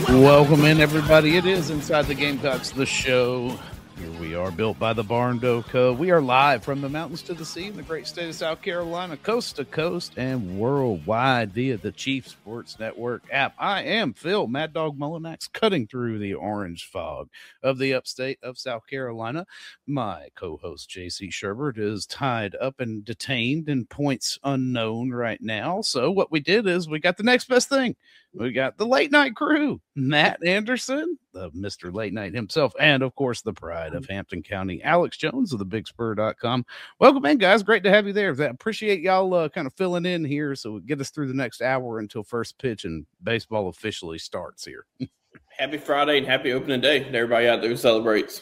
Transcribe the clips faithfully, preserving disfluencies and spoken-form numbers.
Welcome in, everybody. It is Inside the Gamecocks, the show. Here we are, built by the Barn Dough Co. We are live from the mountains to the sea in the great state of South Carolina, coast to coast and worldwide via the Chief Sports Network app. I am Phil Mad Dog Mullinax, cutting through the orange fog of the upstate of South Carolina. My co-host J C Sherbert is tied up and detained in points unknown right now. So what we did is we got the next best thing. We got the late night crew, Matt Anderson, the Mister Late Night himself, and of course the pride of Hampton County, Alex Jones of the big spur dot com. Welcome in, guys. Great to have you there. I appreciate y'all uh, kind of filling in here so we get us through the next hour until first pitch and baseball officially starts here. Happy Friday and happy opening day to everybody out there who celebrates.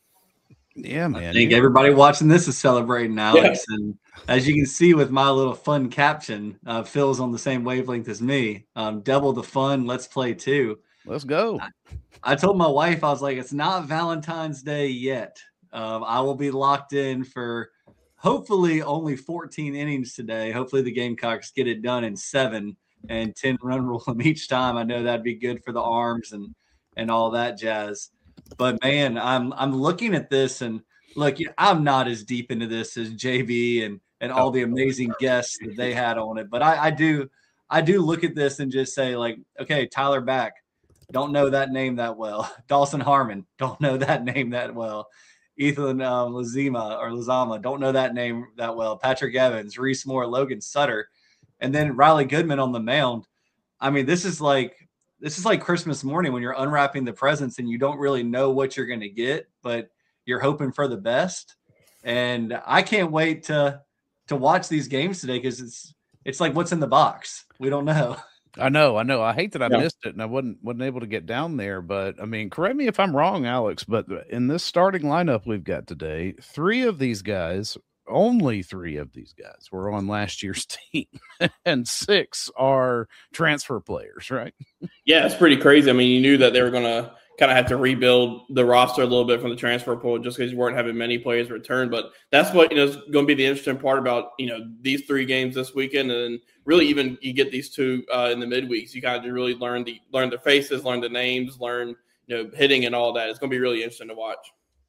Yeah, man. I think everybody watching this is celebrating, Alex. Yeah. And as you can see with my little fun caption, uh, Phil's on the same wavelength as me. Um, double the fun. Let's play too. Let's go. I, I told my wife, I was like, it's not Valentine's Day yet. Um, I will be locked in for hopefully only fourteen innings today. Hopefully the Gamecocks get it done in seven and ten run rule them each time. I know that'd be good for the arms and, and all that jazz. But man, I'm I'm looking at this and look, I'm not as deep into this as J B and and all the amazing guests that they had on it. But I, I do I do look at this and just say, like, okay, Tyler Back, don't know that name that well. Dawson Harmon, don't know that name that well. Ethan um, Lazima or Lazama, don't know that name that well. Patrick Evans, Reese Moore, Logan Sutter, and then Riley Goodman on the mound. I mean, this is like. This is like Christmas morning when you're unwrapping the presents and you don't really know what you're going to get, but you're hoping for the best. And I can't wait to to watch these games today because it's it's like what's in the box. We don't know. I know, I know. I hate that I yeah. missed it and I wasn't wasn't able to get down there. But I mean, correct me if I'm wrong, Alex. But in this starting lineup we've got today, three of these guys. Only three of these guys were on last year's team, and six are transfer players, right? Yeah, it's pretty crazy. I mean, you knew that they were going to kind of have to rebuild the roster a little bit from the transfer pool just because you weren't having many players return. But that's what, you know, is going to be the interesting part about, you know, these three games this weekend. And really even you get these two uh, in the midweeks. You kind of really learn the learn their faces, learn the names, learn, you know, hitting and all that. It's going to be really interesting to watch.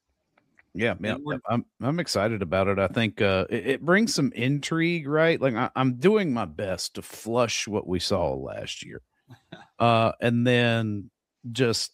Yeah, man, I'm I'm excited about it. I think uh, it, it brings some intrigue, right? Like I, I'm doing my best to flush what we saw last year, uh, and then just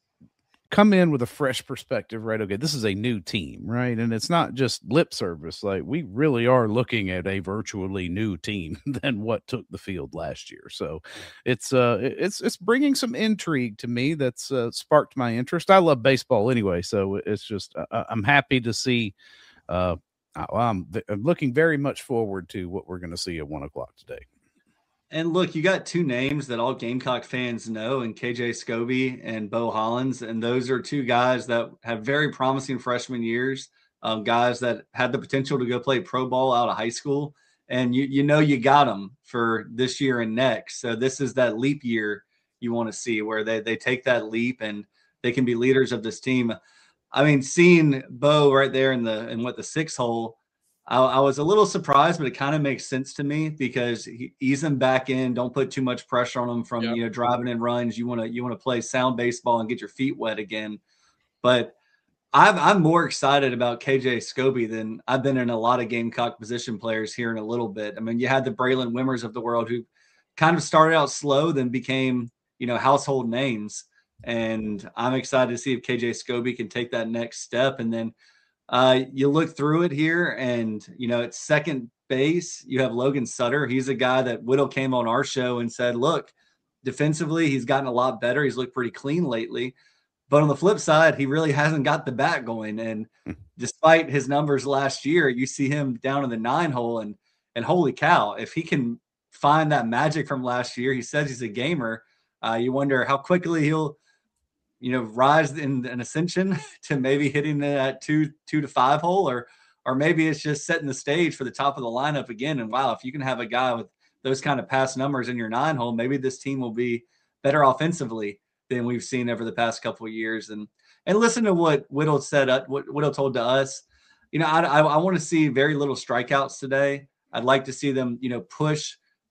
come in with a fresh perspective, right? Okay, this is a new team, right? And it's not just lip service. Like we really are looking at a virtually new team than what took the field last year. So it's uh, it's it's bringing some intrigue to me. That's uh, sparked my interest. I love baseball anyway, so it's just uh, I'm happy to see. Uh, I'm, I'm looking very much forward to what we're going to see at one o'clock today. And look, you got two names that all Gamecock fans know, and K J Scobie and Bo Hollins. And those are two guys that have very promising freshman years, um, guys that had the potential to go play pro ball out of high school. And you you know you got them for this year and next. So this is that leap year you want to see where they, they take that leap and they can be leaders of this team. I mean, seeing Bo right there in the in what the six hole, I, I was a little surprised, but it kind of makes sense to me because he, ease him back in. Don't put too much pressure on him from yep. you know driving in runs. You want to you want to play sound baseball and get your feet wet again. But I'm I'm more excited about K J Scobie than I've been in a lot of Gamecock position players here in a little bit. I mean, you had the Braylon Wimmers of the world who kind of started out slow, then became you know household names. And I'm excited to see if K J Scobie can take that next step. And then Uh, you look through it here and, you know, at second base, you have Logan Sutter. He's a guy that Whittle came on our show and said, look, defensively, he's gotten a lot better. He's looked pretty clean lately. But on the flip side, he really hasn't got the bat going. And despite his numbers last year, you see him down in the nine hole and, and holy cow, if he can find that magic from last year, he says he's a gamer. Uh, you wonder how quickly he'll, you know, rise in an ascension to maybe hitting that two, two to five hole, or, or maybe it's just setting the stage for the top of the lineup again. And wow, if you can have a guy with those kind of past numbers in your nine hole, maybe this team will be better offensively than we've seen over the past couple of years. And, and listen to what Whittle said, uh, what Whittle told to us. You know, I, I, I want to see very little strikeouts today. I'd like to see them, you know, push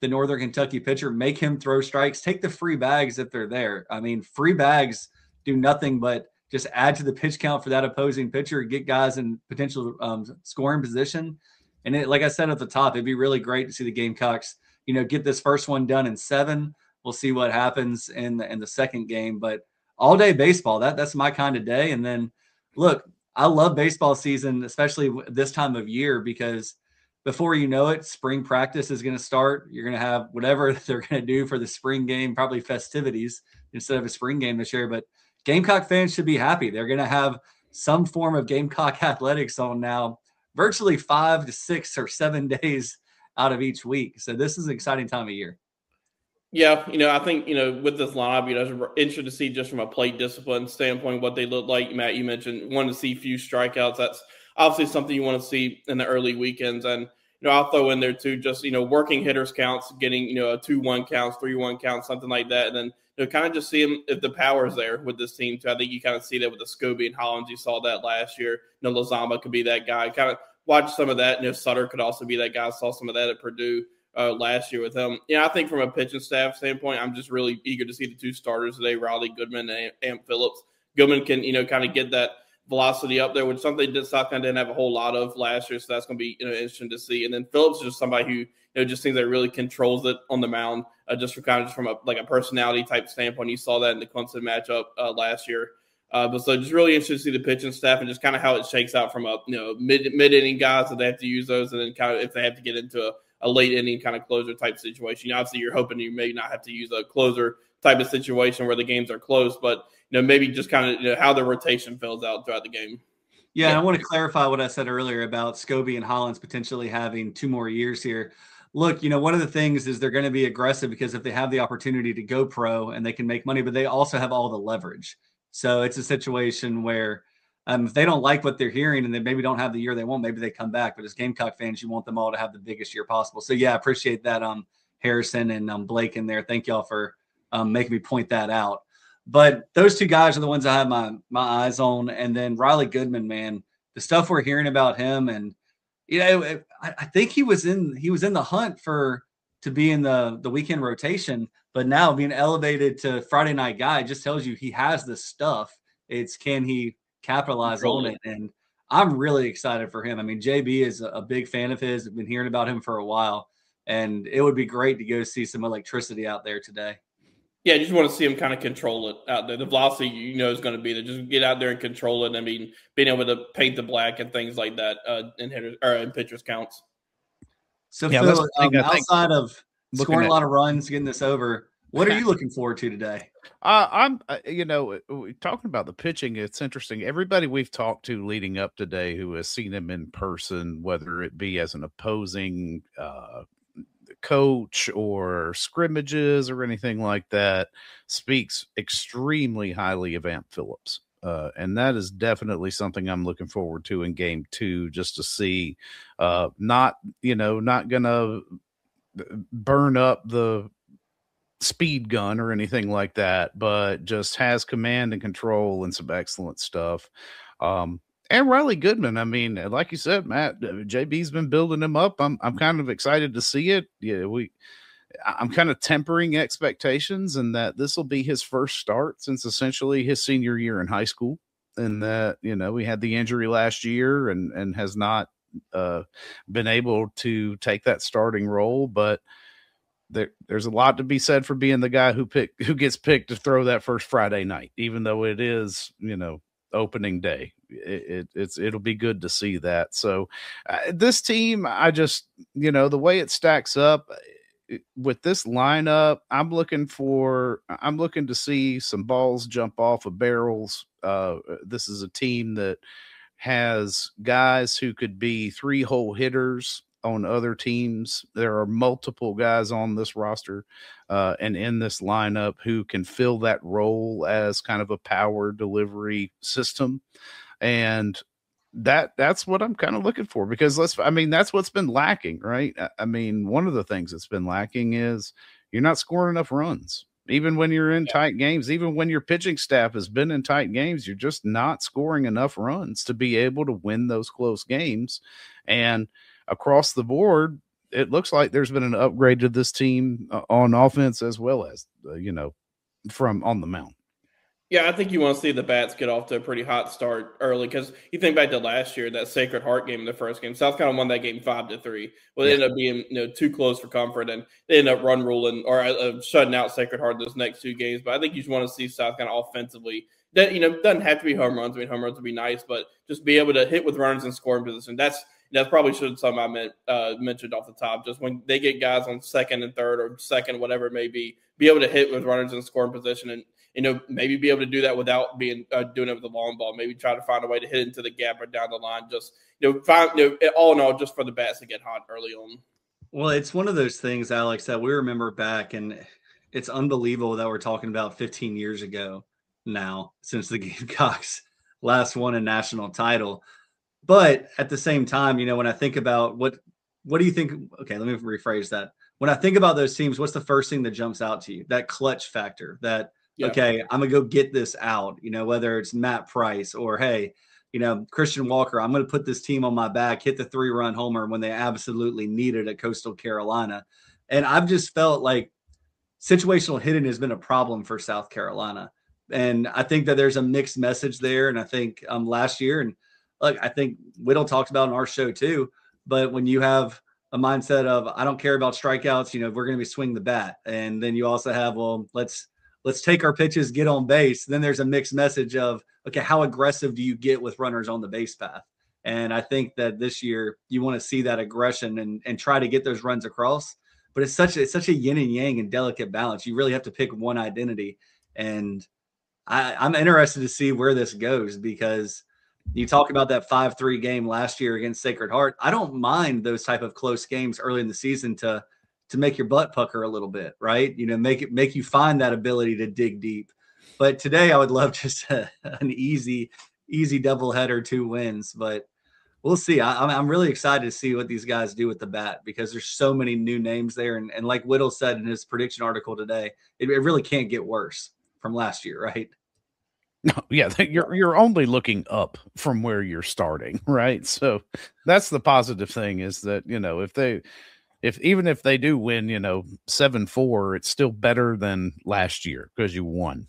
the Northern Kentucky pitcher, make him throw strikes, take the free bags if they're there. I mean, free bags do nothing but just add to the pitch count for that opposing pitcher, get guys in potential um, scoring position. And it, like I said at the top, it'd be really great to see the Gamecocks, you know, get this first one done in seven. We'll see what happens in the, in the second game, but all day baseball, that that's my kind of day. And then look, I love baseball season, especially this time of year, because before you know it, spring practice is going to start. You're going to have whatever they're going to do for the spring game, probably festivities instead of a spring game this year. But Gamecock fans should be happy. They're going to have some form of Gamecock athletics on now, virtually five to six or seven days out of each week. So this is an exciting time of year. Yeah, you know, I think, you know, with this lineup, you know, it's interesting to see just from a plate discipline standpoint what they look like. Matt, you mentioned wanting to see few strikeouts. That's obviously something you want to see in the early weekends. And, you know, I'll throw in there too, just, you know, working hitters counts, getting, you know, a two one counts, three one counts, something like that. And then, you know, kind of just seeing if the power is there with this team too. I think you kind of see that with the Scobie and Hollins. You saw that last year. You know, Lazama could be that guy. Kind of watch some of that. You know, Sutter could also be that guy. I saw some of that at Purdue. Uh, last year with him. Yeah, I think from a pitching staff standpoint, I'm just really eager to see the two starters today, Riley Goodman and Amp Phillips. Goodman can, you know, kind of get that velocity up there, which something that South Carolina didn't have a whole lot of last year, so that's going to be, you know, interesting to see. And then Phillips is just somebody who, you know, just seems like really controls it on the mound, uh, just for kind of just from a like a personality type standpoint. You saw that in the Clemson matchup uh, last year. Uh, but so just really interested to see the pitching staff and just kind of how it shakes out from a, you know, mid mid inning guys that they have to use those, and then kind of if they have to get into a a late inning kind of closer type situation. You know, obviously, you're hoping you may not have to use a closer type of situation where the games are close, but, you know, maybe just kind of, you know, how the rotation fills out throughout the game. Yeah, yeah. I want to clarify what I said earlier about Scobie and Hollins potentially having two more years here. Look, you know, one of the things is they're going to be aggressive because if they have the opportunity to go pro and they can make money, but they also have all the leverage. So it's a situation where Um, if they don't like what they're hearing and they maybe don't have the year they want, maybe they come back. But as Gamecock fans, you want them all to have the biggest year possible. So, yeah, I appreciate that, um, Harrison and um, Blake in there. Thank y'all for um, making me point that out. But those two guys are the ones I have my my eyes on. And then Riley Goodman, man, the stuff we're hearing about him, and you know, I, I think he was in he was in the hunt for to be in the the weekend rotation, but now being elevated to Friday night guy just tells you he has the stuff. It's can he capitalize on it, and I'm really excited for him. I mean, J B is a big fan of his. I've been hearing about him for a while, and it would be great to go see some electricity out there today. Yeah, you just want to see him kind of control it out there. The velocity, you know, is going to be there. Just get out there and control it. I mean, being able to paint the black and things like that uh, in hitters or in pitchers counts. So, yeah, Phil, um, outside of scoring a lot of runs, getting this over, what are you looking forward to today? Uh, I'm, uh, you know, talking about the pitching, it's interesting. Everybody we've talked to leading up today who has seen him in person, whether it be as an opposing uh, coach or scrimmages or anything like that, speaks extremely highly of Amp Phillips. Uh, and that is definitely something I'm looking forward to in game two, just to see, uh, not, you know, not going to burn up the speed gun or anything like that, but just has command and control and some excellent stuff. Um, and Riley Goodman, I mean, like you said, Matt, J B's been building him up. I'm I'm kind of excited to see it. Yeah, we I'm kind of tempering expectations, and that this will be his first start since essentially his senior year in high school. And that, you know, he had the injury last year and and has not uh, been able to take that starting role, but There, there's a lot to be said for being the guy who pick who gets picked to throw that first Friday night, even though it is, you know, opening day. It, it it's it'll be good to see that. So uh, this team, I just, you know, the way it stacks up with this lineup, I'm looking for I'm looking to see some balls jump off of barrels. Uh, this is a team that has guys who could be three hole hitters on other teams. There are multiple guys on this roster uh, and in this lineup who can fill that role as kind of a power delivery system. And that that's what I'm kind of looking for, because let's, I mean, that's what's been lacking, right? I mean, one of the things that's been lacking is you're not scoring enough runs. Even when you're in yeah. tight games, even when your pitching staff has been in tight games, you're just not scoring enough runs to be able to win those close games. And across the board, it looks like there's been an upgrade to this team uh, on offense as well as, uh, you know, from on the mound. Yeah, I think you want to see the Bats get off to a pretty hot start early because you think back to last year, that Sacred Heart game in the first game. South Carolina won that game five to three. Well, it Yeah. ended up being you know too close for comfort, and they ended up run ruling or uh, shutting out Sacred Heart those next two games. But I think you just want to see South Carolina offensively. That you know doesn't have to be home runs. I mean, home runs would be nice, but just be able to hit with runners in scoring position. That's that's probably should something I meant uh, mentioned off the top. Just when they get guys on second and third or second, whatever it may be, be able to hit with runners in scoring position and. You know, maybe be able to do that without being uh, doing it with the long ball. Maybe try to find a way to hit into the gap or down the line. Just you know, find you know, all in all, just for the Bats to get hot early on. Well, it's one of those things, Alex, that we remember back, and it's unbelievable that we're talking about fifteen years ago now since the Gamecocks last won a national title. But at the same time, you know, when I think about what what do you think? Okay, let me rephrase that. When I think about those teams, what's the first thing that jumps out to you? That clutch factor. That Yeah. Okay, I'm going to go get this out, you know, whether it's Matt Price or, hey, you know, Christian Walker, I'm going to put this team on my back, hit the three-run homer when they absolutely need it at Coastal Carolina. And I've just felt like situational hitting has been a problem for South Carolina. And I think that there's a mixed message there. And I think um, last year, and look, I think Whittle talked about on our show too, but when you have a mindset of, I don't care about strikeouts, you know, we're going to be swing the bat. And then you also have, well, let's, Let's take our pitches, get on base. Then there's a mixed message of, okay, how aggressive do you get with runners on the base path? And I think that this year you want to see that aggression and, and try to get those runs across. But it's such a, it's such a yin and yang and delicate balance. You really have to pick one identity. And I, I'm interested to see where this goes because you talk about that five three game last year against Sacred Heart. I don't mind those type of close games early in the season to to make your butt pucker a little bit, right? You know, make it, make you find that ability to dig deep. But today I would love just a, an easy, easy doubleheader, two wins, but we'll see. I, I'm, I'm really excited to see what these guys do with the bat because there's so many new names there. And, and like Whittle said in his prediction article today, it, it really can't get worse from last year, right? No, yeah, you're you're only looking up from where you're starting, right? So that's the positive thing is that, you know, if they If even if they do win, you know, seven four, it's still better than last year because you won.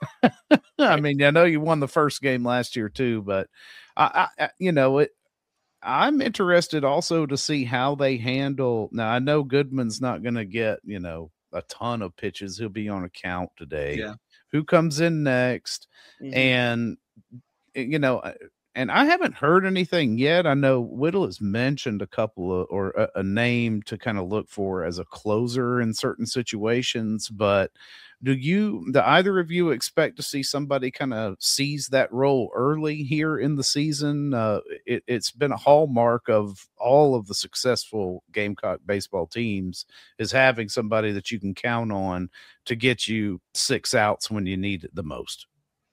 I mean, I know you won the first game last year too, but I, I you know, it. I'm interested also to see how they handle. Now, I know Goodman's not going to get, you know, a ton of pitches. He'll be on account today. Yeah. Who comes in next? Mm-hmm. And you know. And I haven't heard anything yet. I know Whittle has mentioned a couple of, or a, a name to kind of look for as a closer in certain situations. But do you, do either of you expect to see somebody kind of seize that role early here in the season? Uh, it, it's been a hallmark of all of the successful Gamecock baseball teams is having somebody that you can count on to get you six outs when you need it the most.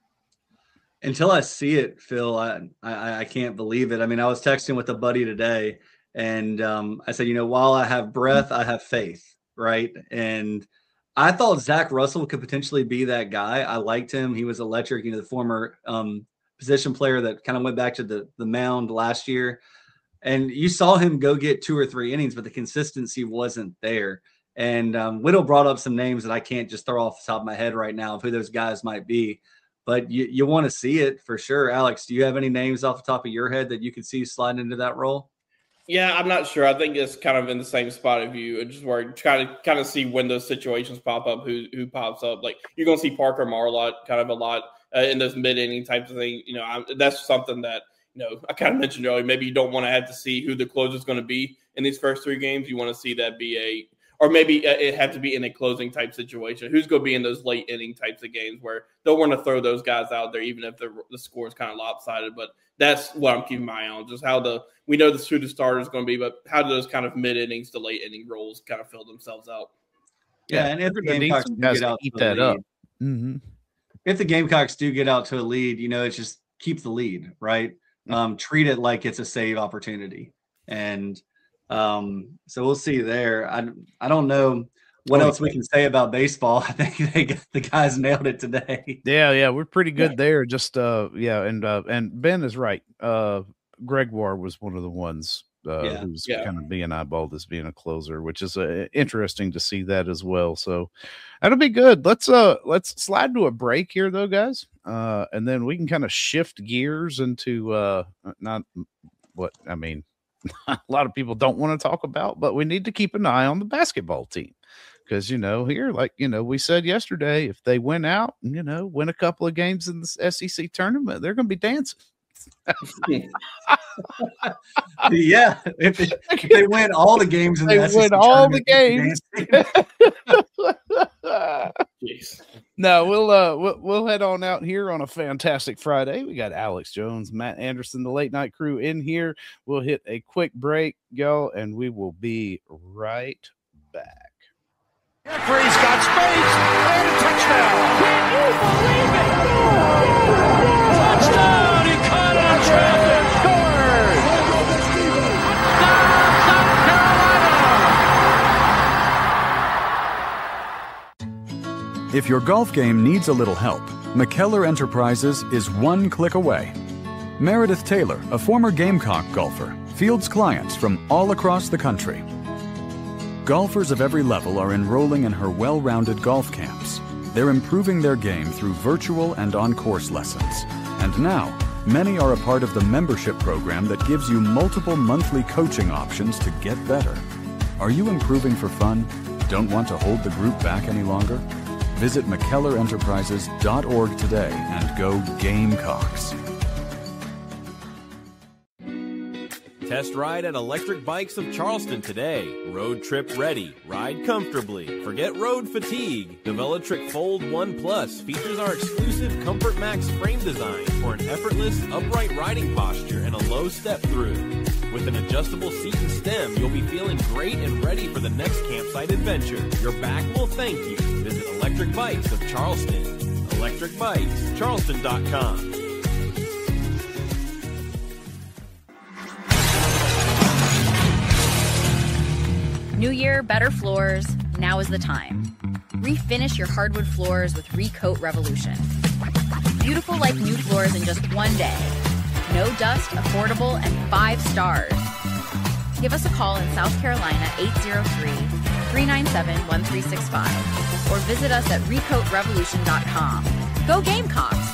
Until I see it, Phil, I, I I can't believe it. I mean, I was texting with a buddy today, and um, I said, you know, while I have breath, I have faith, right? And I thought Zach Russell could potentially be that guy. I liked him. He was electric, you know, the former um, position player that kind of went back to the, the mound last year. And you saw him go get two or three innings, but the consistency wasn't there. And um, Whittle brought up some names that I can't just throw off the top of my head right now of who those guys might be. But you, you want to see it for sure. Alex, do you have any names off the top of your head that you could see sliding into that role? Yeah, I'm not sure. I think it's kind of in the same spot of you, just where trying to kind of see when those situations pop up, who who pops up. Like you're going to see Parker Marlott kind of a lot uh, in those mid-inning types of things. You know, I'm, that's something that, you know, I kind of mentioned earlier. Maybe you don't want to have to see who the closer is going to be in these first three games. You want to see that be a Or maybe it had to be in a closing type situation. Who's going to be in those late inning types of games where they'll want to throw those guys out there, even if the, the score is kind of lopsided. But that's what I'm keeping my eye on, just how the – we know the who the starter is going to be, but how do those kind of mid-innings to late-inning roles kind of fill themselves out? Yeah, and if the Gamecocks do get out eat to that a lead, up. Mm-hmm. if the Gamecocks do get out to a lead, you know, it's just keep the lead, right? Mm-hmm. Um, treat it like it's a save opportunity. And – Um, so we'll see there. I I don't know what else we can say about baseball. I think they got, the guys nailed it today. Yeah, yeah, we're pretty good yeah. there. Just uh, yeah, and uh, and Ben is right. Uh, Gregoire was one of the ones uh, Yeah. who's Yeah. kind of being eyeballed as being a closer, which is uh, interesting to see that as well. So that'll be good. Let's uh let's slide to a break here though, guys, uh, and then we can kind of shift gears into uh, not what I mean. A lot of people don't want to talk about, but we need to keep an eye on the basketball team. Because, you know, here, like, you know, we said yesterday, if they win out, you know, win a couple of games in the S E C tournament, they're going to be dancing. Yeah. If, it, if they win all the games in They the S E C win all the tournament, Jeez. No, we'll, uh, we'll we'll head on out here on a fantastic Friday. We got Alex Jones, Matt Anderson, the late night crew in here. We'll hit a quick break, y'all, and we will be right back. Jeffrey's got space and a touchdown. Can you believe it? Touchdown! He caught on traffic. Scores. Touchdown, South Carolina. If your golf game needs a little help, McKellar Enterprises is one click away. Meredith Taylor, a former Gamecock golfer, fields clients from all across the country. Golfers of every level are enrolling in her well-rounded golf camps. They're improving their game through virtual and on-course lessons. And now, many are a part of the membership program that gives you multiple monthly coaching options to get better. Are you improving for fun? Don't want to hold the group back any longer? Visit McKellar Enterprises dot org today and go Gamecocks. Test ride at Electric Bikes of Charleston today. Road trip ready. Ride comfortably. Forget road fatigue. The Velotric Fold one Plus features our exclusive Comfort Max frame design for an effortless, upright riding posture and a low step through. With an adjustable seat and stem, you'll be feeling great and ready for the next campsite adventure. Your back will thank you. Visit Electric Bikes of Charleston. electric bikes charleston dot com. New year, better floors. Now is the time. Refinish your hardwood floors with Recoat Revolution. Beautiful like new floors in just one day. No dust, affordable, and five stars. Give us a call in South Carolina, eight zero three, three nine seven, one three six five, or visit us at recoat revolution dot com. Go Gamecocks!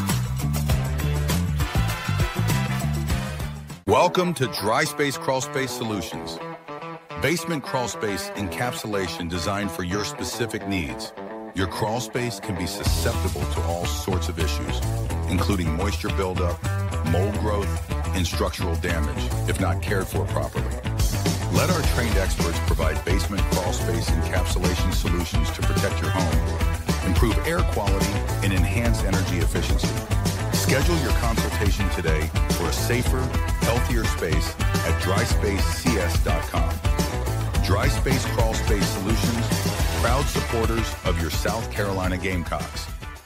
Welcome to Dry Space Crawl Space Solutions. Basement crawl space encapsulation designed for your specific needs. Your crawl space can be susceptible to all sorts of issues, including moisture buildup, mold growth, and structural damage if not cared for properly. Let our trained experts provide basement crawl space encapsulation solutions to protect your home, improve air quality, and enhance energy efficiency. Schedule your consultation today for a safer, healthier space at dry space c s dot com. Dry Space Crawl Space Solutions, proud supporters of your South Carolina Gamecocks.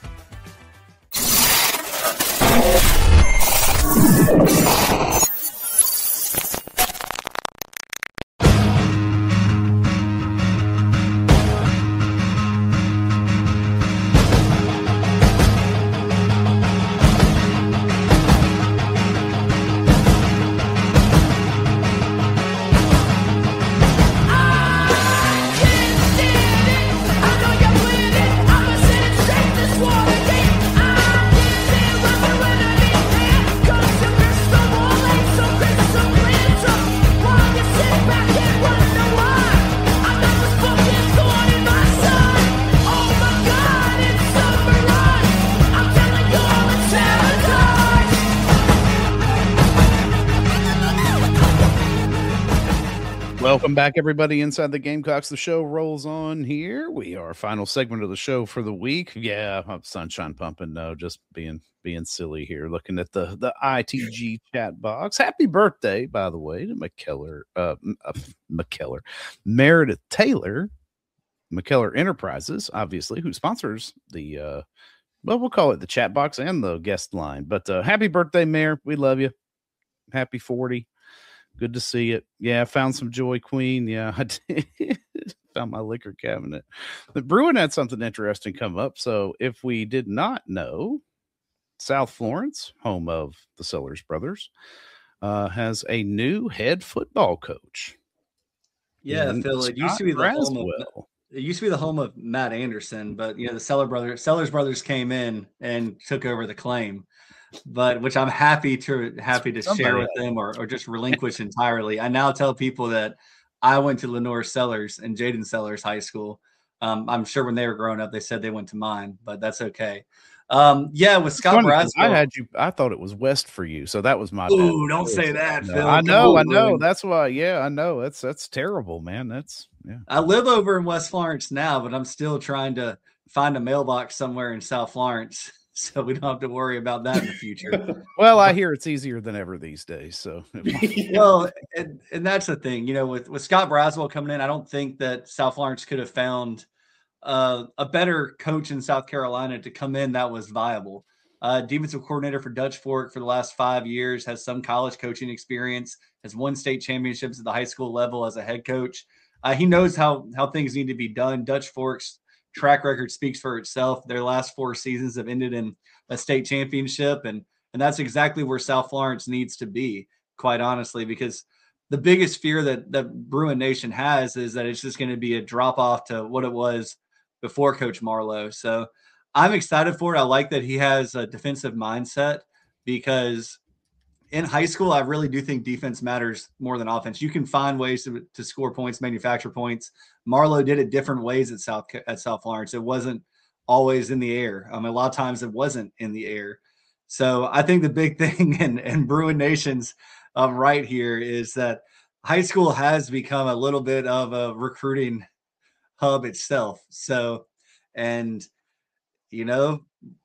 Welcome back, everybody, inside the Gamecocks. The show rolls on here. We are final segment of the show for the week. Yeah, I'm sunshine pumping. No, just being being silly here. Looking at the the I T G chat box. Happy birthday, by the way, to McKellar, uh, uh, McKellar, Meredith Taylor, McKellar Enterprises, obviously, who sponsors the uh, well, we'll call it the chat box and the guest line. But uh, happy birthday, Mayor. We love you. Happy forty. Good to see it. Yeah, I found some Joy Queen. Yeah, I did. Found my liquor cabinet. The Bruin had something interesting come up. So if we did not know, South Florence, home of the Sellers brothers, uh, has a new head football coach. Yeah, in Phil. It used Scott to be the home of Braswell. it used to be the home of Matt Anderson, but you know the Seller brothers Sellers brothers came in and took over the claim. But which I'm happy to happy to Somebody share with else. them or, or just relinquish entirely. I now tell people that I went to Lenore Sellers and Jaden Sellers High School. Um, I'm sure when they were growing up, they said they went to mine, but that's okay. Um, yeah, with Scott Funny, 'cause I Braswell. had you. I thought it was west for you, so that was my. Ooh, bad. don't say that, No, Phil. I Come know, on, I know. Bruin. That's why. Yeah, I know. That's that's terrible, man. That's yeah. I live over in West Florence now, but I'm still trying to find a mailbox somewhere in South Florence, so we don't have to worry about that in the future. Well, I hear it's easier than ever these days. So, Well, and, and that's the thing, you know, with, with Scott Braswell coming in, I don't think that South Florence could have found uh, a better coach in South Carolina to come in that was viable. Uh, defensive coordinator for Dutch Fork for the last five years, has some college coaching experience, has won state championships at the high school level as a head coach. Uh, he knows how how things need to be done. Dutch Fork's track record speaks for itself. Their last four seasons have ended in a state championship, and and that's exactly where South Florence needs to be, quite honestly, because the biggest fear that that Bruin Nation has is that it's just going to be a drop off to what it was before Coach Marlowe. So I'm excited for it. I like that he has a defensive mindset because in high school, I really do think defense matters more than offense. You can find ways to, to score points, manufacture points. Marlowe did it different ways at South at South Florence. It wasn't always in the air. I mean, a lot of times it wasn't in the air. So I think the big thing in, in Bruin Nation's um, right here is that high school has become a little bit of a recruiting hub itself. So, and you know,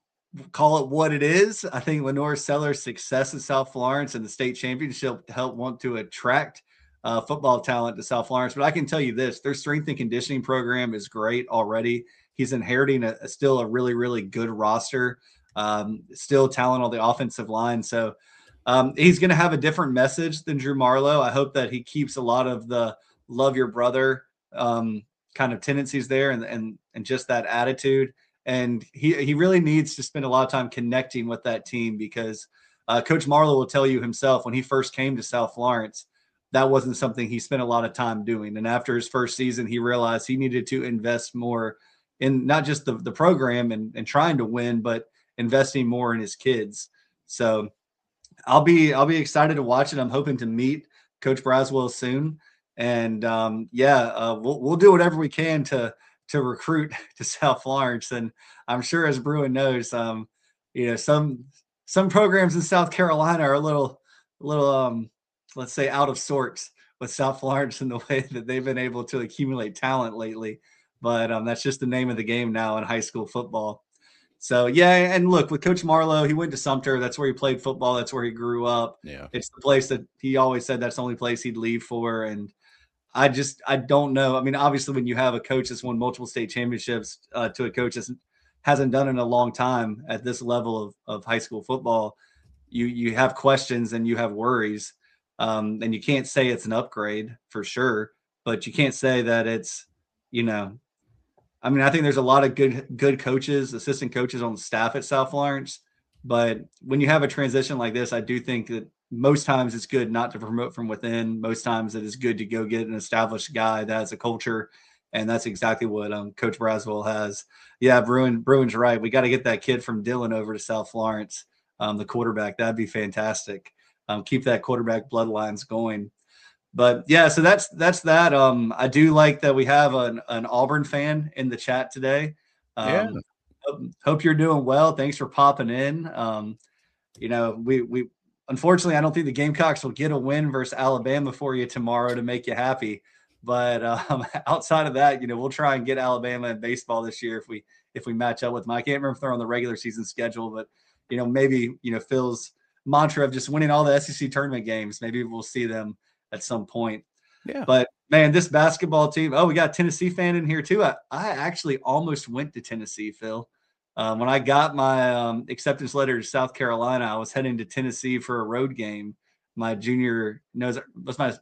call it what it is. I think Lenore Sellers' success at South Florence and the state championship helped want to attract uh, football talent to South Florence. But I can tell you this, their strength and conditioning program is great already. He's inheriting a, a still a really, really good roster, um, still talent on the offensive line. So um, he's going to have a different message than Drew Marlowe. I hope that he keeps a lot of the love your brother um, kind of tendencies there and, and, and just that attitude. And he, he really needs to spend a lot of time connecting with that team because uh, Coach Marlowe will tell you himself when he first came to South Florence, that wasn't something he spent a lot of time doing. And after his first season, he realized he needed to invest more in not just the, the program and, and trying to win, but investing more in his kids. So I'll be I'll be excited to watch it. I'm hoping to meet Coach Braswell soon. And um, yeah, uh, we'll we'll do whatever we can to to recruit to South Florence. And I'm sure as Bruin knows, um, you know, some, some programs in South Carolina are a little, a little, um, let's say out of sorts with South Florence in the way that they've been able to accumulate talent lately. But um, that's just the name of the game now in high school football. So yeah. And look, with Coach Marlowe, he went to Sumter. That's where he played football. That's where he grew up. Yeah. It's the place that he always said that's the only place he'd leave for. And I just, I don't know. I mean, obviously when you have a coach that's won multiple state championships uh, to a coach that hasn't done it in a long time at this level of, of high school football, you, you have questions and you have worries. Um, and you can't say it's an upgrade for sure, but you can't say that it's, you know, I mean, I think there's a lot of good, good coaches, assistant coaches on the staff at South Florence, but when you have a transition like this, I do think that most times it's good not to promote from within. Most times it is good to go get an established guy that has a culture. And that's exactly what um, Coach Braswell has. Yeah, Bruin, Bruin's right. We got to get that kid from Dillon over to South Florence, um, the quarterback. That'd be fantastic. Um, keep that quarterback bloodlines going. But yeah, so that's that's that. Um, I do like that we have an, an Auburn fan in the chat today. Um, Yeah. hope, hope you're doing well. Thanks for popping in. Um, you know, we we unfortunately, I don't think the Gamecocks will get a win versus Alabama for you tomorrow to make you happy. But um, outside of that, you know, we'll try and get Alabama in baseball this year if we if we match up with them. I can't remember if they're on the regular season schedule, but you know, maybe you know Phil's mantra of just winning all the S E C tournament games. Maybe we'll see them at some point. Yeah. But man, this basketball team. Oh, we got a Tennessee fan in here too. I, I actually almost went to Tennessee, Phil. Um, when I got my um, acceptance letter to South Carolina, I was heading to Tennessee for a road game. My junior, no, it was my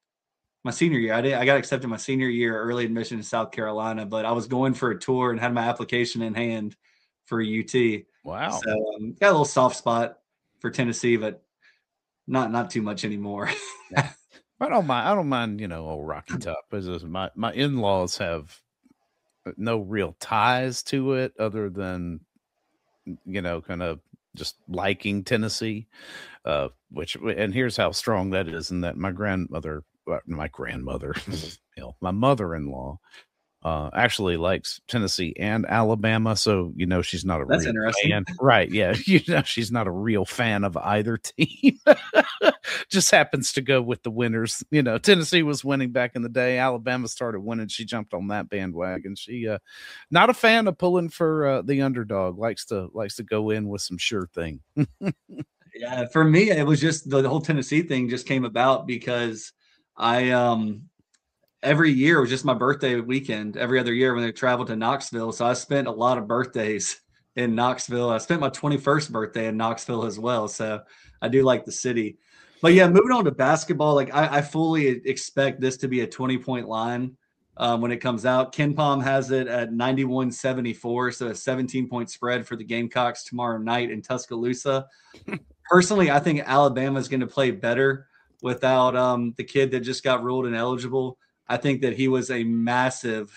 my senior year. I did. I got accepted my senior year, early admission to South Carolina, but I was going for a tour and had my application in hand for U T. Wow. So um, got a little soft spot for Tennessee, but not not too much anymore. I don't mind. I don't mind. You know, old Rocky Top. Because my my in laws have no real ties to it, other than you know, kind of just liking Tennessee. Uh, which and here's how strong that is, in that my grandmother, my grandmother, you know, my mother-in-law. Uh, actually likes Tennessee and Alabama, so you know she's not a That's real interesting. fan, right? Yeah, you know she's not a real fan of either team. Just happens to go with the winners. You know, Tennessee was winning back in the day. Alabama started winning. She jumped on that bandwagon. She, uh, not a fan of pulling for uh, the underdog. Likes to likes to go in with some sure thing. Yeah, for me, it was just the, the whole Tennessee thing just came about because I um. every year was just my birthday weekend, every other year when they traveled to Knoxville. So I spent a lot of birthdays in Knoxville. I spent my twenty-first birthday in Knoxville as well. So I do like the city. But yeah, moving on to basketball, like I, I fully expect this to be a twenty point line um, when it comes out. KenPom has it at ninety-one seventy-four. So a seventeen point spread for the Gamecocks tomorrow night in Tuscaloosa. Personally, I think Alabama is going to play better without um, the kid that just got ruled ineligible. I think that he was a massive,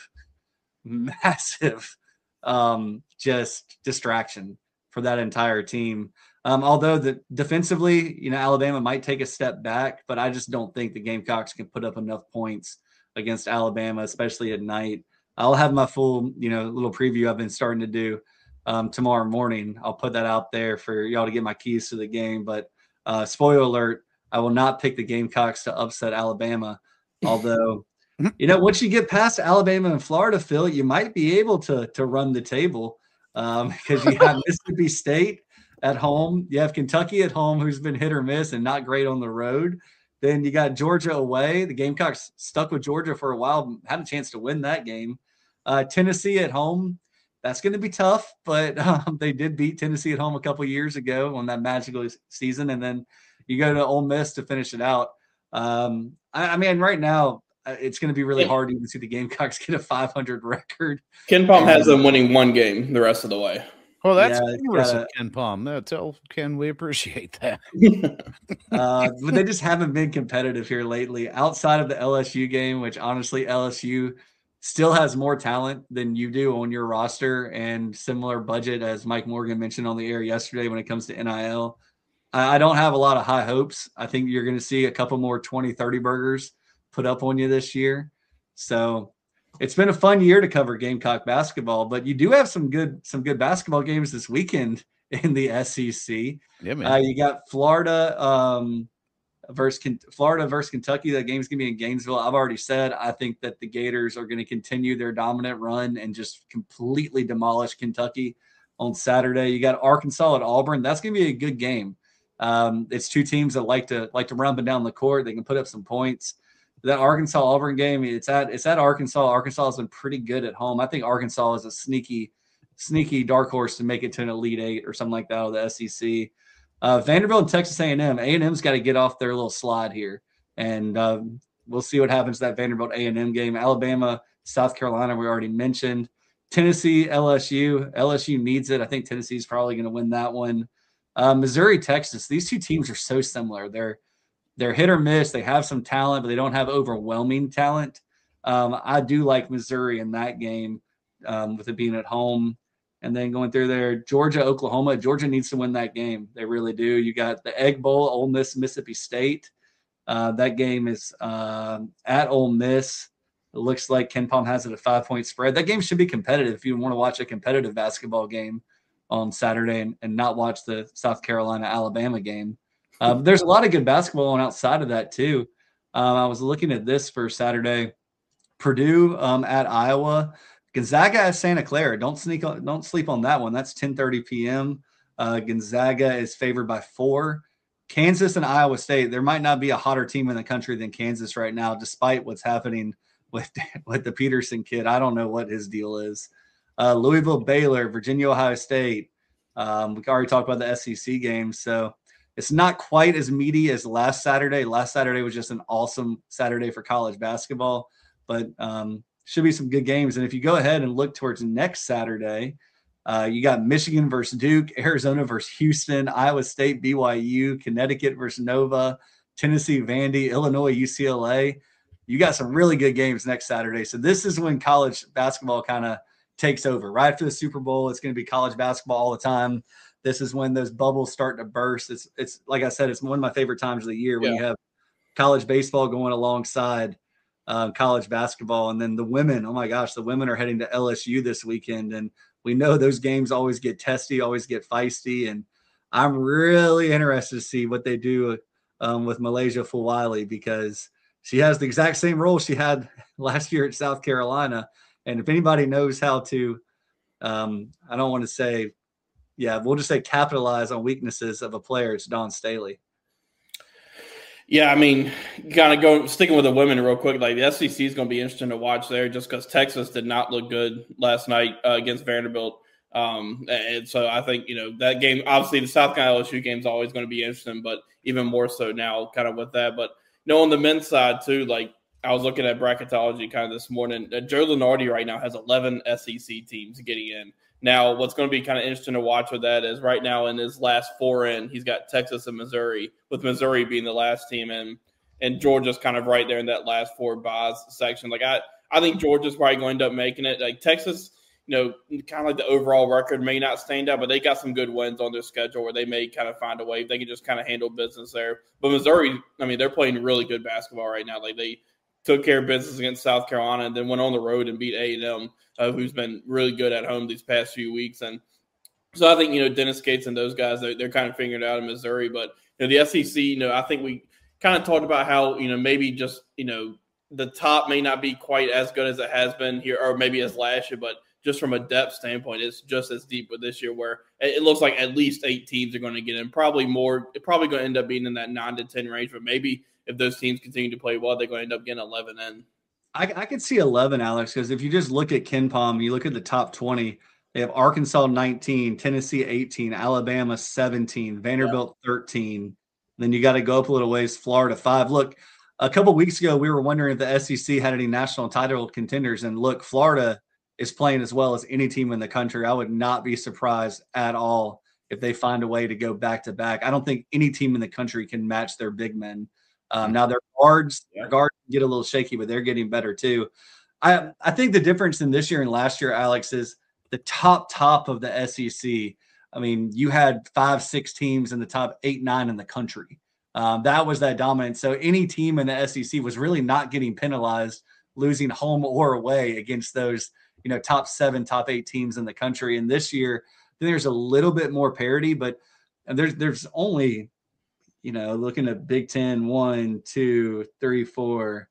massive um, just distraction for that entire team. Um, although the defensively, you know, Alabama might take a step back, but I just don't think the Gamecocks can put up enough points against Alabama, especially at night. I'll have my full, you know, little preview I've been starting to do um, tomorrow morning. I'll put that out there for y'all to get my keys to the game. But uh, spoiler alert, I will not pick the Gamecocks to upset Alabama, although – you know, once you get past Alabama and Florida, Phil, you might be able to to run the table um, because you have Mississippi State at home. You have Kentucky at home, who's been hit or miss and not great on the road. Then you got Georgia away. The Gamecocks stuck with Georgia for a while, had a chance to win that game. Uh, Tennessee at home, that's going to be tough, but um, they did beat Tennessee at home a couple years ago on that magical season. And then you go to Ole Miss to finish it out. Um, I, I mean, right now, it's going to be really hard to even see the Gamecocks get a five hundred record. KenPom has them winning one game the rest of the way. Well, that's Yeah, generous gotta- of KenPom. Uh, tell Ken we appreciate that. Uh, but they just haven't been competitive here lately outside of the L S U game, which honestly L S U still has more talent than you do on your roster and similar budget, as Mike Morgan mentioned on the air yesterday when it comes to N I L. I I don't have a lot of high hopes. I think you're going to see a couple more twenty, thirty burgers put up on you this year. So it's been a fun year to cover Gamecock basketball, but you do have some good some good basketball games this weekend in the S E C. Yeah, man. Uh, you got Florida um, versus Florida versus Kentucky. That game's gonna be in Gainesville. I've already said I think that the Gators are going to continue their dominant run and just completely demolish Kentucky on Saturday. You got Arkansas at Auburn. That's gonna be a good game. Um, it's two teams that like to like to run up and down the court. They can put up some points. That Arkansas Auburn game, it's at it's at Arkansas. Arkansas has been pretty good at home. I think Arkansas is a sneaky, sneaky dark horse to make it to an Elite Eight or something like that with the S E C. Uh, Vanderbilt and Texas A and M. A and M's got to get off their little slide here, and um, we'll see what happens to that Vanderbilt A and M game. Alabama, South Carolina, we already mentioned. Tennessee, L S U. L S U needs it. I think Tennessee's probably going to win that one. Uh, Missouri, Texas. These two teams are so similar. They're They're hit or miss. They have some talent, but they don't have overwhelming talent. Um, I do like Missouri in that game um, with it being at home. And then going through there, Georgia, Oklahoma. Georgia needs to win that game. They really do. You got the Egg Bowl, Ole Miss, Mississippi State. Uh, that game is uh, at Ole Miss. It looks like KenPom has it a five-point spread. That game should be competitive if you want to watch a competitive basketball game on Saturday and, and not watch the South Carolina-Alabama game. Um, there's a lot of good basketball on outside of that too. Um, I was looking at this for Saturday. Purdue um, at Iowa, Gonzaga at Santa Clara. Don't sneak on, don't sleep on that one. That's ten thirty p.m. Uh, Gonzaga is favored by four. Kansas and Iowa State. There might not be a hotter team in the country than Kansas right now, despite what's happening with with the Peterson kid. I don't know what his deal is. Uh, Louisville, Baylor, Virginia, Ohio State. Um, we already talked about the S E C games, so. It's not quite as meaty as last Saturday. Last Saturday was just an awesome Saturday for college basketball, but um, should be some good games. And if you go ahead and look towards next Saturday, Uh, you got Michigan versus Duke, Arizona versus Houston, Iowa State, B Y U, Connecticut versus Nova, Tennessee, Vandy, Illinois, U C L A. You got some really good games next Saturday. So this is when college basketball kind of takes over. Right after the Super Bowl, it's going to be college basketball all the time. This is when those bubbles start to burst. It's, it's like I said, it's one of my favorite times of the year when yeah. you have college baseball going alongside uh, college basketball. And then the women, oh my gosh, the women are heading to L S U this weekend. And we know those games always get testy, always get feisty. And I'm really interested to see what they do um, with Malaysia Fulwiley, because she has the exact same role she had last year at South Carolina. And if anybody knows how to, um, I don't want to say, yeah, we'll just say capitalize on weaknesses of a player, it's Dawn Staley. Yeah, I mean, kind of go sticking with the women real quick. Like the S E C is going to be interesting to watch there, just because Texas did not look good last night uh, against Vanderbilt, um, and so I think you know that game. Obviously, the South Carolina L S U game is always going to be interesting, but even more so now, kind of with that. But you know, on the men's side too, like I was looking at bracketology kind of this morning. Uh, Joe Lunardi right now has eleven S E C teams getting in. Now, what's going to be kind of interesting to watch with that is right now in his last four in, he's got Texas and Missouri, with Missouri being the last team in, and Georgia's kind of right there in that last four buys section. Like I, I think Georgia's probably going to end up making it. Like Texas, you know, kind of like the overall record may not stand out, but they got some good wins on their schedule where they may kind of find a way. They can just kind of handle business there. But Missouri, I mean, they're playing really good basketball right now. Like they took care of business against South Carolina and then went on the road and beat A and M, uh, who's been really good at home these past few weeks. And so I think, you know, Dennis Gates and those guys, they're, they're kind of figuring it out in Missouri. But, you know, the S E C, you know, I think we kind of talked about how, you know, maybe just, you know, the top may not be quite as good as it has been here or maybe as last year, but just from a depth standpoint, it's just as deep with this year where it looks like at least eight teams are going to get in, probably more, probably going to end up being in that nine to ten range, but maybe if those teams continue to play well, they're going to end up getting eleven in. I, I could see eleven, Alex, because if you just look at KenPom, you look at the top twenty, they have Arkansas nineteen, Tennessee eighteen, Alabama seventeen, Vanderbilt yeah. thirteen. Then you got to go up a little ways, Florida five. Look, a couple weeks ago, we were wondering if the S E C had any national title contenders. And look, Florida is playing as well as any team in the country. I would not be surprised at all if they find a way to go back to back. I don't think any team in the country can match their big men. Um, now their guards, their guards get a little shaky, but they're getting better too. I I think the difference in this year and last year, Alex, is the top top of the S E C. I mean, you had five, six teams in the top eight, nine in the country. Um, that was that dominant. So any team in the S E C was really not getting penalized, losing home or away against those, you know, top seven, top eight teams in the country. And this year, there's a little bit more parity, but there's there's only, you know, looking at Big Ten, one, two, three, four,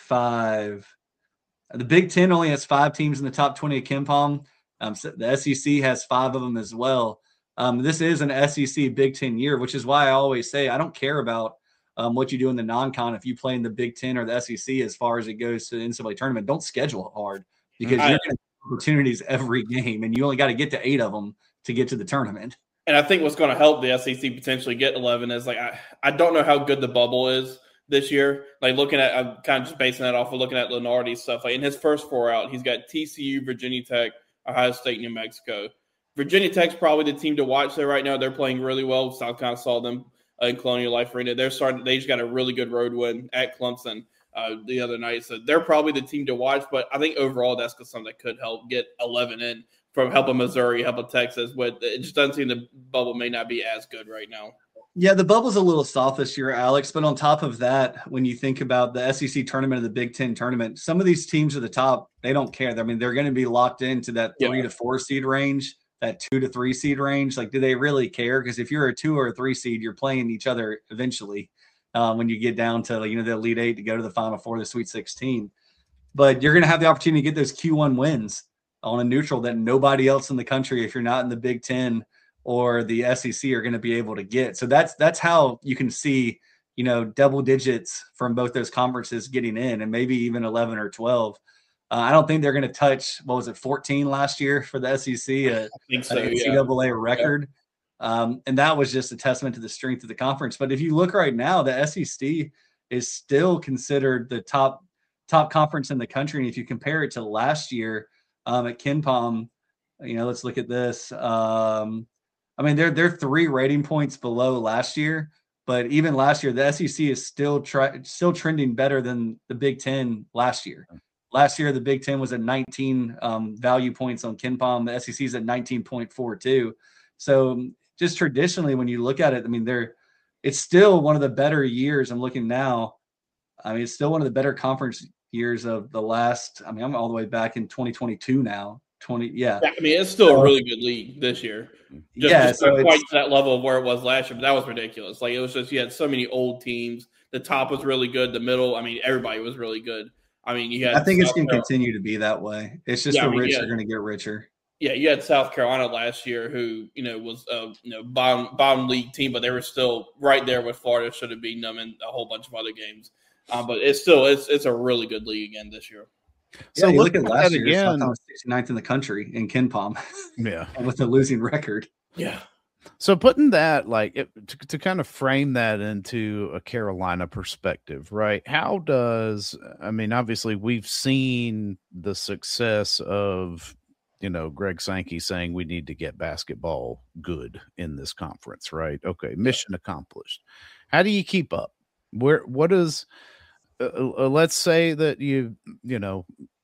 five. The Big Ten only has five teams in the top twenty of KenPom. Um, so the S E C has five of them as well. Um, this is an S E C Big Ten year, which is why I always say I don't care about um, what you do in the non-con. If you play in the Big Ten or the S E C as far as it goes to the N C double A tournament, don't schedule it hard because I, you're going to have opportunities every game, and you only got to get to eight of them to get to the tournament. And I think what's going to help the S E C potentially get eleven is like I, I don't know how good the bubble is this year. Like looking at, I'm kind of just basing that off of looking at Lunardi's stuff. Like in his first four out, he's got T C U, Virginia Tech, Ohio State, New Mexico. Virginia Tech's probably the team to watch there right now. They're playing really well. South Carolina saw them uh, in Colonial Life Arena. They're starting. They just got a really good road win at Clemson uh, the other night. So they're probably the team to watch. But I think overall that's something that could help get eleven in from helping Missouri, helping Texas. But it just doesn't seem the bubble may not be as good right now. Yeah, the bubble's a little soft this year, Alex. But on top of that, when you think about the S E C tournament or the Big Ten tournament, some of these teams at the top, they don't care. I mean, they're going to be locked into that three yeah. to four seed range, that two to three seed range. Like, do they really care? Because if you're a two or a three seed, you're playing each other eventually uh, when you get down to, you know, the Elite Eight to go to the Final Four, the Sweet sixteen. But you're going to have the opportunity to get those Q one wins on a neutral that nobody else in the country, if you're not in the Big Ten or the S E C, are going to be able to get. So that's that's how you can see, you know, double digits from both those conferences getting in, and maybe even eleven or twelve. Uh, I don't think they're going to touch, what was it, fourteen last year for the S E C, a, I think so, an N C double A yeah. record. Yeah. Um, and that was just a testament to the strength of the conference. But if you look right now, the S E C is still considered the top top conference in the country. And if you compare it to last year um, at KenPom, You know, let's look at this. Um, I mean, they're they're three rating points below last year, but even last year, the S E C is still try, still trending better than the Big Ten last year. Last year, the Big Ten was at nineteen um, value points on KenPom. The S E C is at nineteen point four two. So just traditionally, when you look at it, I mean, they're it's still one of the better years. I'm looking now. I mean, it's still one of the better conference years of the last. I mean, I'm all the way back in twenty twenty-two now. twenty, yeah. yeah I mean, it's still so, a really good league this year. Just, yeah, just so not quite to that level of where it was last year, but that was ridiculous. Like, it was just you had so many old teams. The top was really good. The middle, I mean, everybody was really good. I mean, you had. I think South it's going to Carolina. continue to be that way. It's just Yeah, the I mean, rich yeah. are going to get richer. Yeah, you had South Carolina last year, who you know was a you know bottom bottom league team, but they were still right there with Florida. Should have beaten them in a whole bunch of other games, um, but it's still it's it's a really good league again this year. So yeah, you look at at last year, again, was sixty-ninth in the country in KenPom. Yeah, with a losing record. Yeah. So putting that like it, to, to kind of frame that into a Carolina perspective, right? How does I mean, obviously we've seen the success of, you know, Greg Sankey saying we need to get basketball good in this conference, right? Okay, mission accomplished. How do you keep up? Where what is uh, uh, let's say that you you know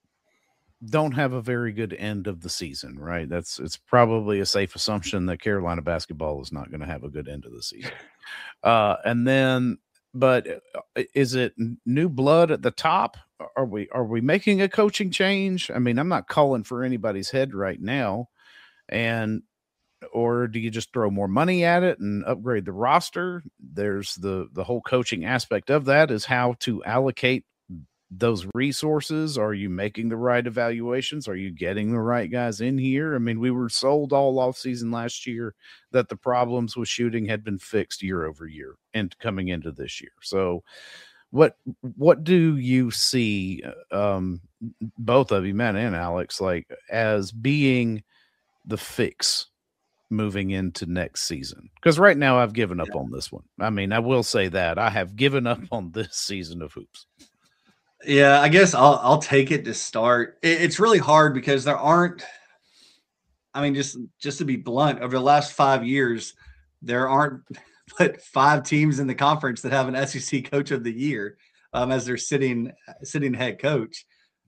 don't have a very good end of the season, right? That's it's probably a safe assumption that Carolina basketball is not going to have a good end of the season. Uh, and then, but is it new blood at the top? Are we are we making a coaching change? I mean, I'm not calling for anybody's head right now, and or do you just throw more money at it and upgrade the roster? There's the the whole coaching aspect of that is how to allocate those resources. Are you making the right evaluations? Are you getting the right guys in here? I mean, we were sold all off season last year that the problems with shooting had been fixed year over year and coming into this year. So what, what do you see, um, both of you, Matt and Alex, like as being the fix moving into next season? Because right now I've given up yeah. on this one. I mean, I will say that I have given up on this season of hoops. Yeah, I guess I'll I'll take it to start. It, it's really hard because there aren't. I mean, just just to be blunt, over the last five years, there aren't but five teams in the conference that have an S E C Coach of the Year um, as their sitting sitting head coach.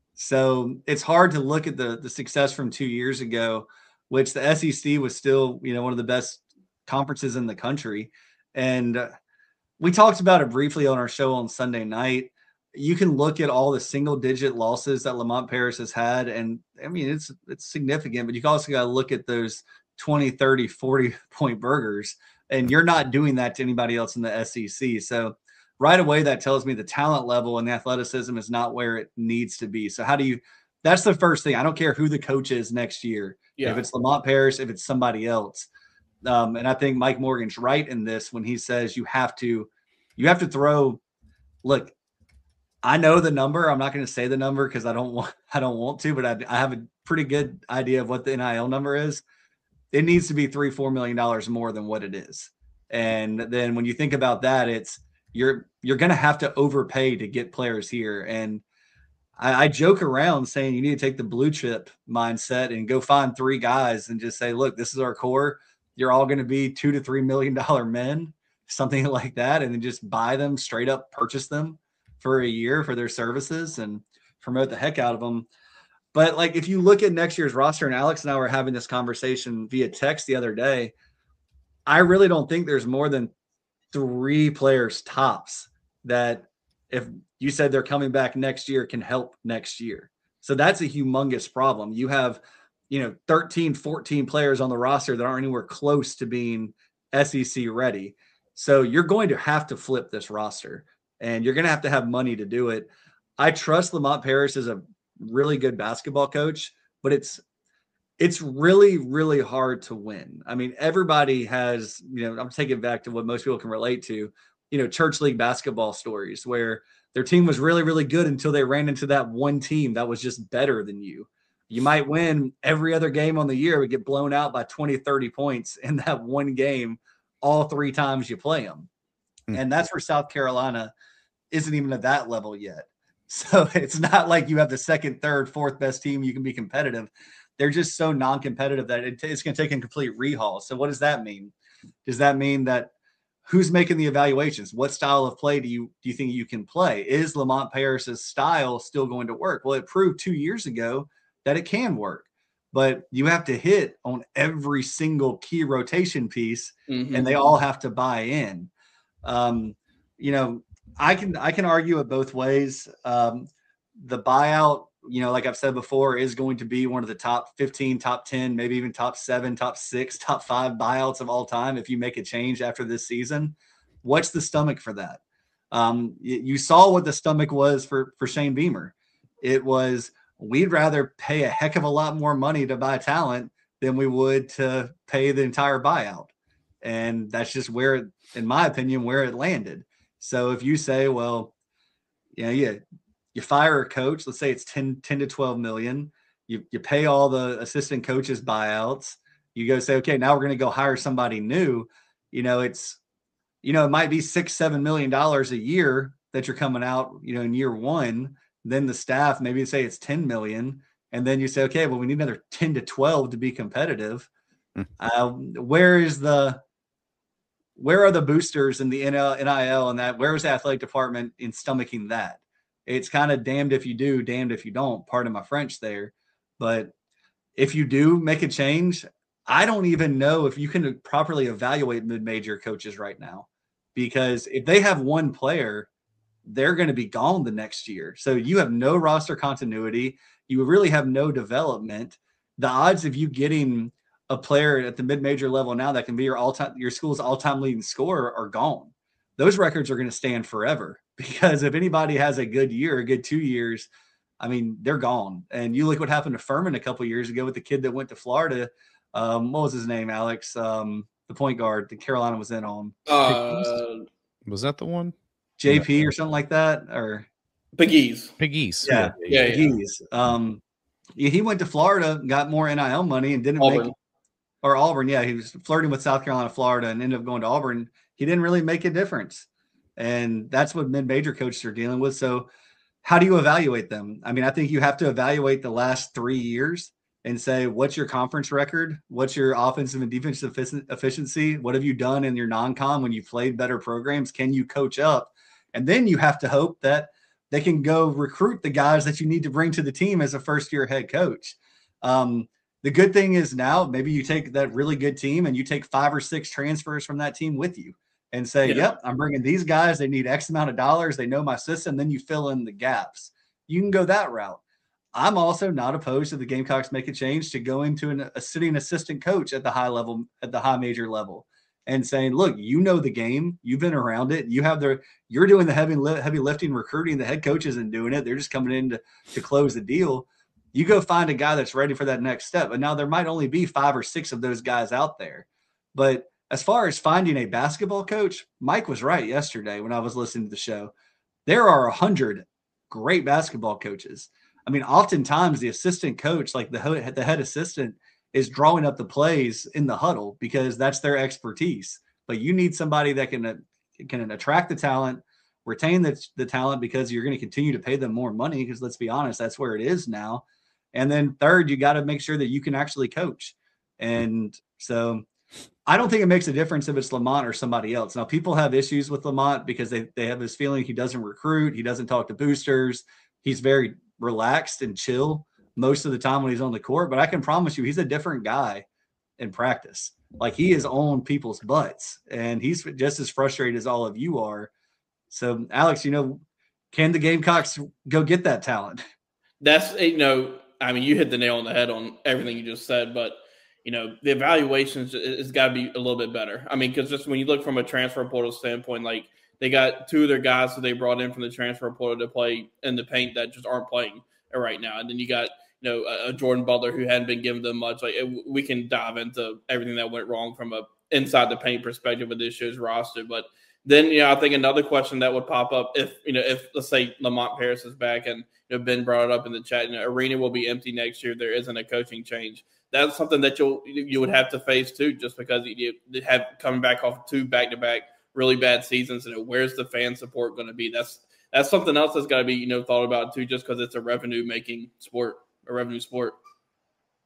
So it's hard to look at the the success from two years ago, which the S E C was still, you know, one of the best conferences in the country, and uh, we talked about it briefly on our show on Sunday night. You can look at all the single digit losses that Lamont Paris has had. And I mean, it's, it's significant, but you also got to look at those twenty, thirty, forty point burgers, and you're not doing that to anybody else in the S E C. So right away, that tells me the talent level and the athleticism is not where it needs to be. So how do you, that's the first thing. I don't care who the coach is next year. Yeah. If it's Lamont Paris, if it's somebody else. Um, and I think Mike Morgan's right in this when he says you have to, you have to throw, look, I know the number. I'm not going to say the number because I don't want I don't want to, but I, I have a pretty good idea of what the N I L number is. It needs to be three, four million dollars more than what it is. And then when you think about that, it's you're you're going to have to overpay to get players here. And I, I joke around saying you need to take the blue chip mindset and go find three guys and just say, look, this is our core. You're all going to be two to three million dollar men, something like that, and then just buy them straight up, purchase them for a year for their services and promote the heck out of them. But like, if you look at next year's roster, and Alex and I were having this conversation via text the other day, I really don't think there's more than three players tops that if you said they're coming back next year can help next year. So that's a humongous problem. You have, you know, thirteen, fourteen players on the roster that aren't anywhere close to being S E C ready. So you're going to have to flip this roster. And you're going to have to have money to do it. I trust Lamont Paris is a really good basketball coach, but it's it's really, really hard to win. I mean, everybody has, you know, I'm taking it back to what most people can relate to, you know, church league basketball stories where their team was really, really good until they ran into that one team that was just better than you. You might win every other game on the year, but get blown out by twenty, thirty points in that one game all three times you play them. And that's where South Carolina isn't even at that level yet. So it's not like you have the second, third, fourth best team you can be competitive. they're just so non-competitive that it, it's going to take a complete rehaul. So what does that mean? Does that mean that who's making the evaluations? What style of play do you do you think you can play? Is Lamont Paris's style still going to work? Well, it proved two years ago that it can work, but you have to hit on every single key rotation piece, mm-hmm. and they all have to buy in. Um, you know, I can I can argue it both ways. Um, the buyout, you know, like I've said before, is going to be one of the top fifteen, top ten, maybe even top seven, top six, top five buyouts of all time. If you make a change after this season, what's the stomach for that? Um, you, you saw what the stomach was for, for Shane Beamer. It was, we'd rather pay a heck of a lot more money to buy talent than we would to pay the entire buyout. And that's just where, in my opinion, where it landed. So if you say, well, you know, yeah, you fire a coach, let's say it's ten, ten to twelve million. You, you pay all the assistant coaches buyouts. You go say, okay, now we're going to go hire somebody new. You know, it's, you know, it might be six, seven million dollars a year that you're coming out, you know, in year one. Then the staff, maybe say it's ten million. And then you say, okay, well, we need another ten to twelve to be competitive. uh, where is the, where are the boosters in the N I L and that? Where is the athletic department in stomaching that? It's kind of damned if you do, damned if you don't. Pardon my French there. But if you do make a change, I don't even know if you can properly evaluate mid-major coaches right now. Because if they have one player, they're going to be gone the next year. So you have no roster continuity. You really have no development. The odds of you getting a player at the mid-major level now that can be your all-time, your school's all-time leading scorer are gone. Those records are going to stand forever. Because if anybody has a good year, a good two years, I mean, they're gone. And you look what happened to Furman a couple of years ago with the kid that went to Florida. Um, what was his name, Alex? Um, the point guard that Carolina was in on. Uh, was that the one? J P or something like that? Or Pegues. Pegues. Yeah, yeah, yeah. Pegues. Um, he went to Florida, got more N I L money, and didn't Auburn. make it. Or Auburn, yeah. He was flirting with South Carolina, Florida, and ended up going to Auburn. He didn't really make a difference. And that's what mid-major coaches are dealing with. So how do you evaluate them? I mean, I think you have to evaluate the last three years and say, what's your conference record? What's your offensive and defensive efficiency? What have you done in your non-com when you played better programs? Can you coach up? And then you have to hope that they can go recruit the guys that you need to bring to the team as a first-year head coach. Um, the good thing is now maybe you take that really good team and you take five or six transfers from that team with you. And say, yeah. yep, I'm bringing these guys. They need X amount of dollars. They know my system. Then you fill in the gaps. You can go that route. I'm also not opposed to the Gamecocks make a change to go into an, a sitting assistant coach at the high level, at the high major level, and saying, look, you know the game. You've been around it. You have the, you're doing the heavy, heavy lifting, recruiting. The head coach isn't doing it. They're just coming in to, to close the deal. You go find a guy that's ready for that next step. And now there might only be five or six of those guys out there. But as far as finding a basketball coach, Mike was right yesterday when I was listening to the show. There are a hundred great basketball coaches. I mean, oftentimes the assistant coach, like the head, the head assistant, is drawing up the plays in the huddle because that's their expertise. But you need somebody that can, can attract the talent, retain the, the talent because you're going to continue to pay them more money because let's be honest, that's where it is now. And then third, you got to make sure that you can actually coach. And so I don't think it makes a difference if it's Lamont or somebody else. Now, people have issues with Lamont because they, they have this feeling he doesn't recruit. He doesn't talk to boosters. He's very relaxed and chill most of the time when he's on the court. But I can promise you he's a different guy in practice. Like he is on people's butts and he's just as frustrated as all of you are. So, Alex, you know, can the Gamecocks go get that talent? That's, you know, I mean, you hit the nail on the head on everything you just said, but you know, the evaluations has got to be a little bit better. I mean, because just when you look from a transfer portal standpoint, like they got two of their guys that they brought in from the transfer portal to play in the paint that just aren't playing right now. And then you got, you know, a, a Jordan Butler who hadn't been given them much. Like it, we can dive into everything that went wrong from a inside the paint perspective with this year's roster. But then, you know, I think another question that would pop up if, you know, if let's say Lamont Paris is back and, you know, Ben brought it up in the chat, you know, arena will be empty next year. There isn't a coaching change. That's something that you'll you would have to face too, just because you have coming back off two back to back really bad seasons. And where's the fan support going to be? That's that's something else that's got to be you know thought about too, just because it's a revenue making sport, a revenue sport.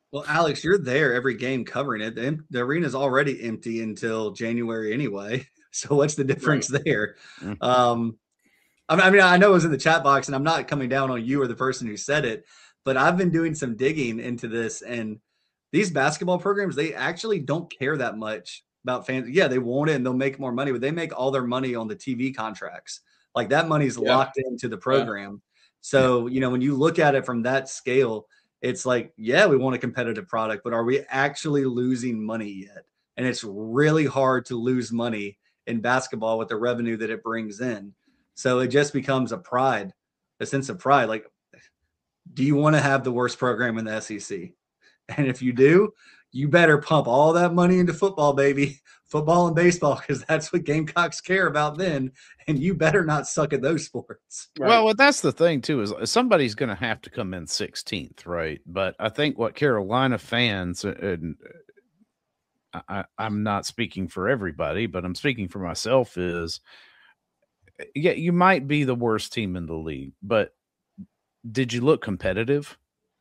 Well, Alex, you're there every game covering it. The, the arena is already empty until January anyway. So what's the difference right. there? Mm-hmm. Um, I mean, I know it was in the chat box, and I'm not coming down on you or the person who said it, but I've been doing some digging into this, and these basketball programs, they actually don't care that much about fans. Yeah, they want it and they'll make more money, but they make all their money on the T V contracts. Like that money's yeah. locked into the program. Yeah. So, you know, when you look at it from that scale, it's like, yeah, we want a competitive product, but are we actually losing money yet? And it's really hard to lose money in basketball with the revenue that it brings in. So it just becomes a pride, a sense of pride. Like, do you want to have the worst program in the S E C? And if you do, you better pump all that money into football, baby, football and baseball, because that's what Gamecocks care about then. And you better not suck at those sports. Right? Well, that's the thing, too, is somebody's going to have to come in sixteenth, right? But I think what Carolina fans, and I, I'm not speaking for everybody, but I'm speaking for myself, is, yeah, you might be the worst team in the league, but did you look competitive?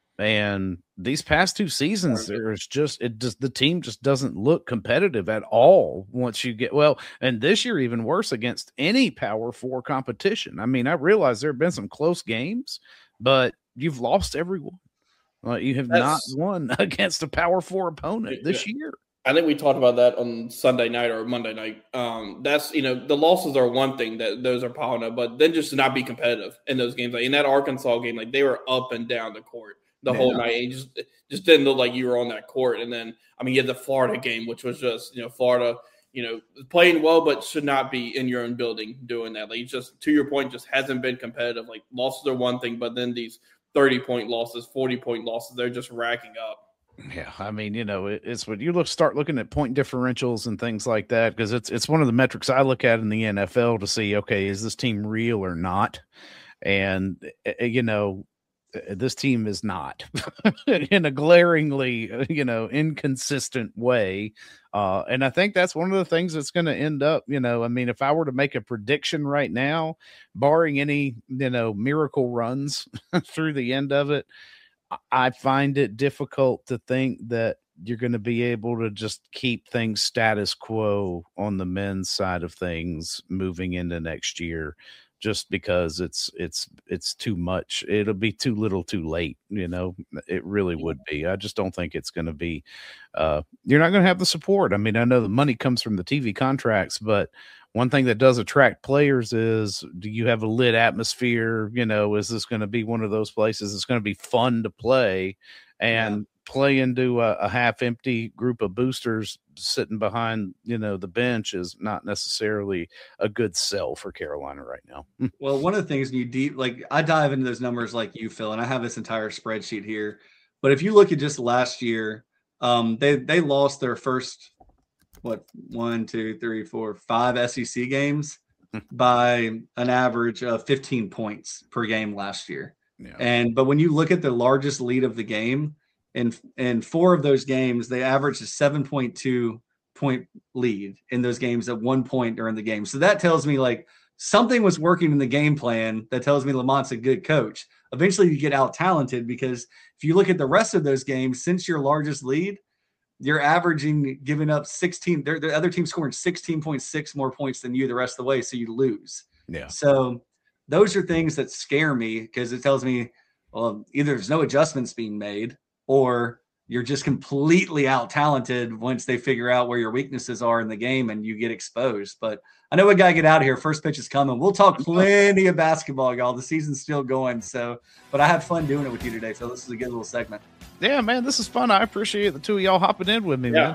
And these past two seasons, there's just it just the team just doesn't look competitive at all once you get well, and this year even worse against any Power Four competition. I mean, I realize there have been some close games, but you've lost every one. Like, you have That's, not won against a Power Four opponent this yeah. year. I think we talked about that on Sunday night or Monday night. Um, that's, you know, the losses are one thing that those are piling up, but then just to not be competitive in those games. Like in that Arkansas game, like they were up and down the court the whole night. And just just didn't look like you were on that court. And then, I mean, you had the Florida game, which was just, you know, Florida, you know, playing well, but should not be in your own building doing that. Like, just to your point, just hasn't been competitive. Like, losses are one thing, but then these thirty-point losses, forty-point losses, they're just racking up. Yeah, I mean, you know, it, it's when you look start looking at point differentials and things like that, because it's it's one of the metrics I look at in the N F L to see, okay, is this team real or not? And, you know, this team is not in a glaringly, you know, inconsistent way. Uh, and I think that's one of the things that's going to end up, you know, I mean, if I were to make a prediction right now, barring any, you know, miracle runs through the end of it, I find it difficult to think that you're going to be able to just keep things status quo on the men's side of things moving into next year, just because it's it's it's too much. It'll be too little too late, you know. It really would be. I just don't think it's going to be uh you're not going to have the support. I mean, I know the money comes from the T V contracts, but one thing that does attract players is, do you have a lit atmosphere? You know, is this going to be one of those places it's going to be fun to play? And yeah. play into a, a half-empty group of boosters sitting behind, you know, the bench is not necessarily a good sell for Carolina right now. Well, one of the things you deep, like I dive into those numbers like you, Phil, and I have this entire spreadsheet here. But if you look at just last year, um, they they lost their first, what, one, two, three, four, five S E C games by an average of fifteen points per game last year. Yeah. And but when you look at the largest lead of the game, in in four of those games, they averaged a seven point two point lead in those games at one point during the game. So that tells me like something was working in the game plan. That tells me Lamont's a good coach. Eventually you get out talented, because if you look at the rest of those games, since your largest lead, you're averaging giving up sixteen. The other team scoring sixteen point six more points than you the rest of the way, so you lose. Yeah. So those are things that scare me, because it tells me, well, either there's no adjustments being made, or you're just completely out talented once they figure out where your weaknesses are in the game and you get exposed. But I know we got to get out of here. First pitch is coming. We'll talk plenty of basketball, y'all. The season's still going. So, but I had fun doing it with you today, Phil. This is a good little segment. Yeah, man, this is fun. I appreciate the two of y'all hopping in with me, yeah. man.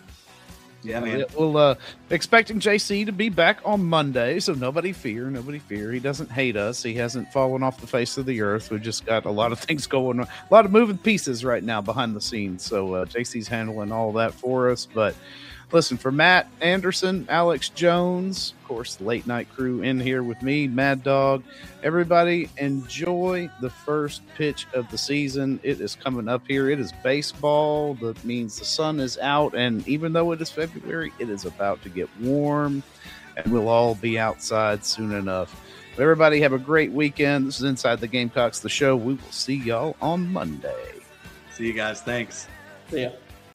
Yeah, man. Well, uh, expecting J C to be back on Monday, so nobody fear, nobody fear. He doesn't hate us. He hasn't fallen off the face of the earth. We've just got a lot of things going on, a lot of moving pieces right now behind the scenes. So uh, J C's handling all that for us. But listen, for Matt Anderson, Alex Jones, of course, the late night crew in here with me, Mad Dog. Everybody enjoy the first pitch of the season. It is coming up here. It is baseball. That means the sun is out. And even though it is February, it is about to get warm. And we'll all be outside soon enough. But everybody have a great weekend. This is Inside the Gamecocks, the show. We will see y'all on Monday. See you guys. Thanks. See ya.